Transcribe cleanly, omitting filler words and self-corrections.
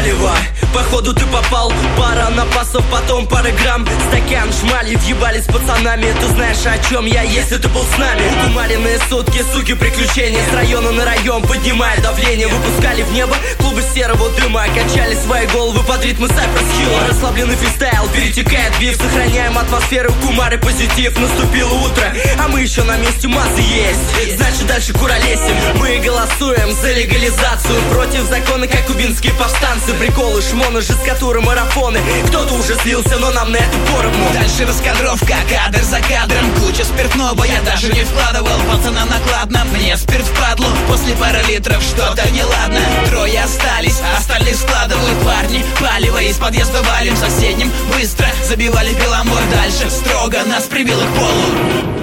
палево. Походу ты попал, пара напасов, потом пара грамм. Стакан шмали, въебались с пацанами. Ты знаешь, о чем я, если ты был с нами. Кумаренные сутки, суки, приключения. С района на район, поднимая давление. Выпускали в небо клубы серого дыма. Качали свои головы под ритмы Cypress Hill. Расслабленный фристайл, перетекает биф. Сохраняем атмосферу, кумар и позитив. Наступило утро, а мы еще на месте, массы есть. Значит дальше куролесим. Мы голосуем за легализацию, против закона, как кубинские повстанцы. Приколы, шмоны, жесткатуры, марафоны. Кто-то уже слился, но нам на это поровну. Дальше раскадровка, кадр за кадром. Куча спиртного, я даже не вкладывал пацанам накладно, мне спирт впадлу. После пары литров что-то неладно. Трое остались, остальных складывают парни. Палево из подъезда валим соседним. Быстро забивали пиломор, дальше строго нас прибило к полу.